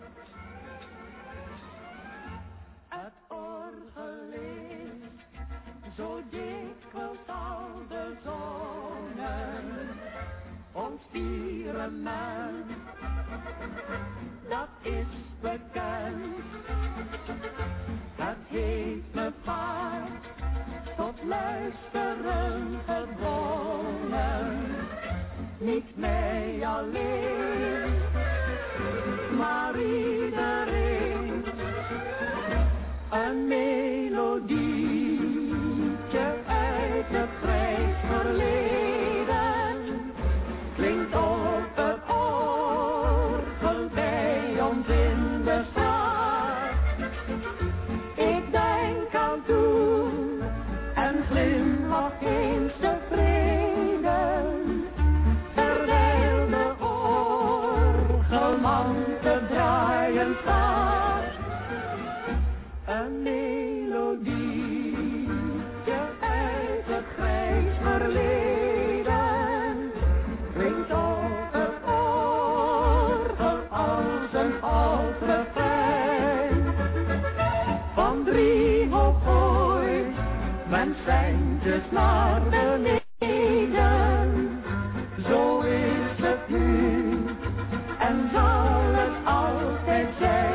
Het orgel is zo dikwijls al bezongen, ons firmament, dat is bekend. Dat heeft me vaak tot luisteren gedwongen, niet mij alleen, maar iedereen. Een melodietje uit het grijs verleden klinkt op het orgel bij ons in de straat. Ik denk aan toen en glimlach eens tevreden, terwijl de orgelman te draaien staat. Een melodietje uit het grijs verleden klinkt op het orgel als een oud refrein. Van Driehoog ooit, men centjes naar beneden. Zo is het nu en zal het altijd zijn.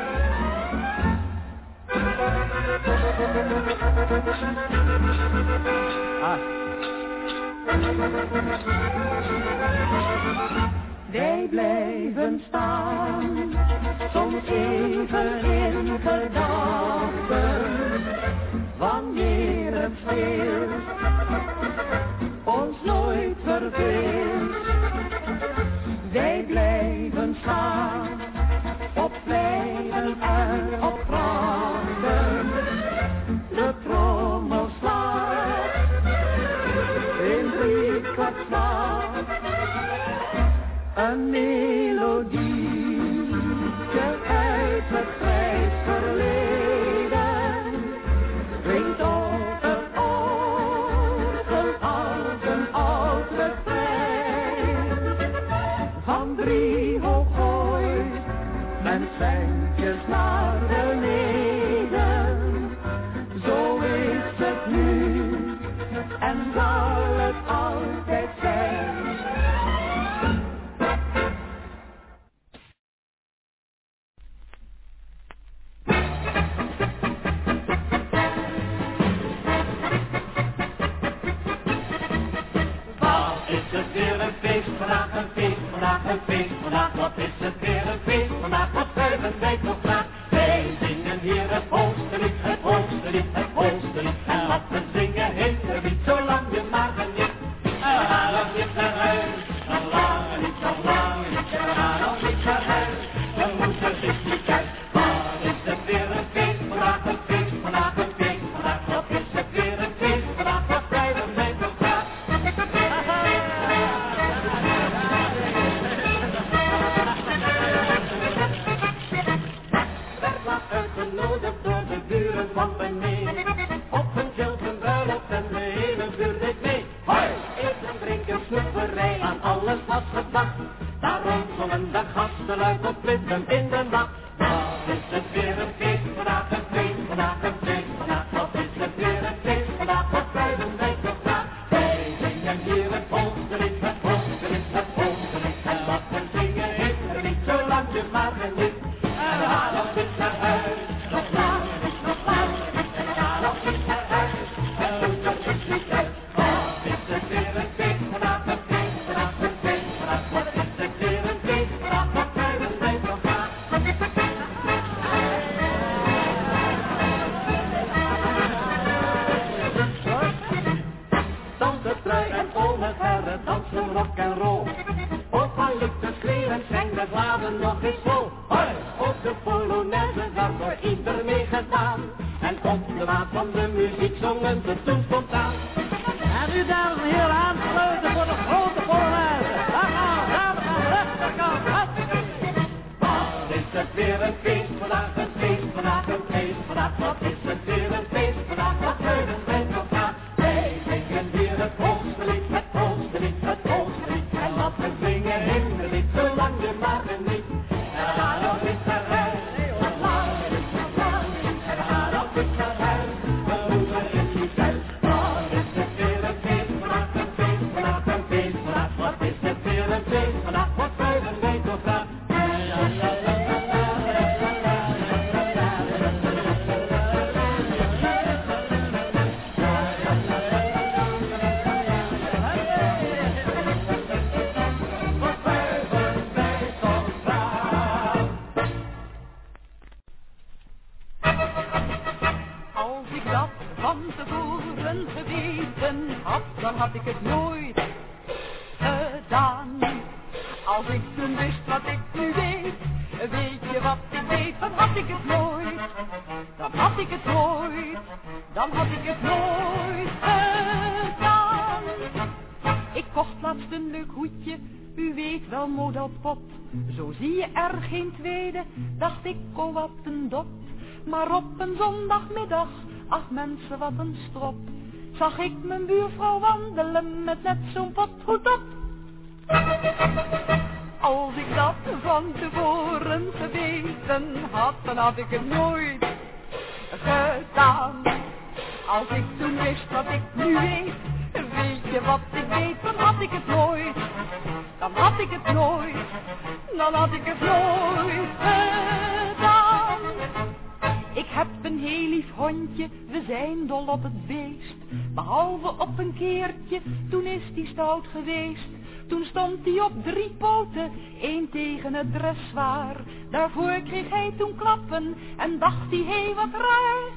Wij blijven staan, soms even in gedachten, wanneer het speelt, ons nooit verveelt. Wij blijven staan, op pleinen en op grachten, de trommel slaat, in 3/4 slag. Een melodietje uit het grijs verleden klinkt op het orgel als een oud refrein. Van Driehoog ooit, men centjes naar beneden. Zo is het nu en zal het altijd zijn. Een feest, vandaag wat is het weer een feest, vandaag wat zuigen wij toch graag. Wij zingen hier het hoogste lied, het hoogste lied, het hoogste lied. En wat we zingen heet er niet, zolang je maar geniet. En we gaan nog niet naar huis, nog lang niet, nog lang niet. En we gaan nog niet naar huis, we moeten dit niet uit. Wat is het weer een feest, vandaag een feest, vandaag een feest, vandaag wat is het weer een feest, vandaag wat zuigen wij toch graag. Uitgenodigd door de buren van beneden, op een zilveren bruiloft en de hele buurt deed mee. Hoi! Eten, drinken, snoeperij, aan alles was gedacht. Daarom zongen de gasten luid op flitsen in de nacht. Wat is het weer een feest, vandaag een feest, vandaag een feest, vandaag wat is het weer een feest, vandaag wat zuigen wij toch graag. Wij zingen hier het hoogste lied, het hoogste lied, het hoogste lied. En wat we zingen is er niet, zolang je maar geniet. En we gaan nog niet naar huis, nog lang niet, nog lang niet. En we gaan nog niet naar huis, en doet er dus niet uit. Wat is het weer een feest, vandaag een feest, vandaag een feest, vandaag wat is het weer een feest, vandaag wat zuigen wij toch graag. Dansen, trui en ome verre, dansen rock en roll. Opa lukt de schreeuwen, zijn de bladen nog eens vol. Hoi! Op de Polonaise werd door ieder meegedaan. En op de maat van de muziek zongen ze toen spontaan. En nu dames en heren aansluiten voor de grote Polonaise. Daar gaan we, rechterkant, hop! Wat is het weer een feest, vandaag een feest, vandaag een feest, vandaag wat is het weer een feest, vandaag wat zuigen wij toch graag. Wij zingen weer het hoogste lied, het hoogste lied, het hoogste lied. En wat we zingen in de lied, zolang je maar geniet. En we gaan nog eens naar Als ik toen wist wat ik nu weet, weet je wat ik weet, dan had ik het nooit. Dan had ik het nooit, dan had ik het nooit gedaan. Ik kocht laatst een leuk hoedje, u weet wel modelpop. Zo zie je er geen tweede, dacht ik, oh wat een dop. Maar op een zondagmiddag, ach mensen wat een strop, zag ik mijn buurvrouw wandelen met net zo'n pothoed op. Als ik dat van tevoren geweten had, dan had ik het nooit gedaan. Als ik toen wist wat ik nu weet, weet je wat ik weet, dan had ik het nooit. Dan had ik het nooit, dan had ik het nooit gedaan. Ik heb een heel lief hondje, we zijn dol op het beest. Behalve op een keertje, toen is die stout geweest. Toen stond hij op 3 poten, 1 tegen het dressoir. Daarvoor kreeg hij toen klappen en dacht hij, hé, wat raar.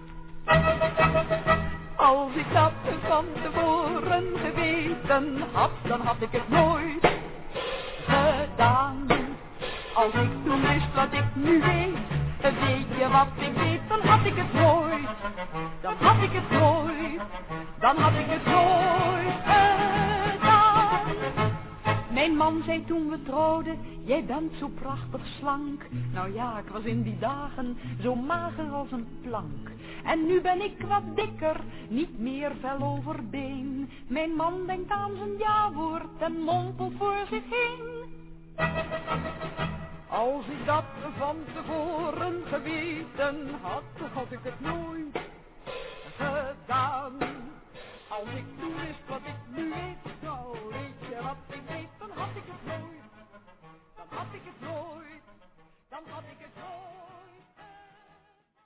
Als ik dat van tevoren geweten had, dan had ik het nooit gedaan. Als ik toen wist wat ik nu weet, weet je wat ik weet, dan had ik het nooit. Dan had ik het nooit, dan had ik het nooit gedaan. Mijn man zei toen we trouwden, jij bent zo prachtig slank. Nou ja, ik was in die dagen zo mager als een plank. En nu ben ik wat dikker, niet meer vel over been. Mijn man denkt aan zijn ja-woord en mompelt voor zich heen. Als ik dat van tevoren geweten had, had ik het nooit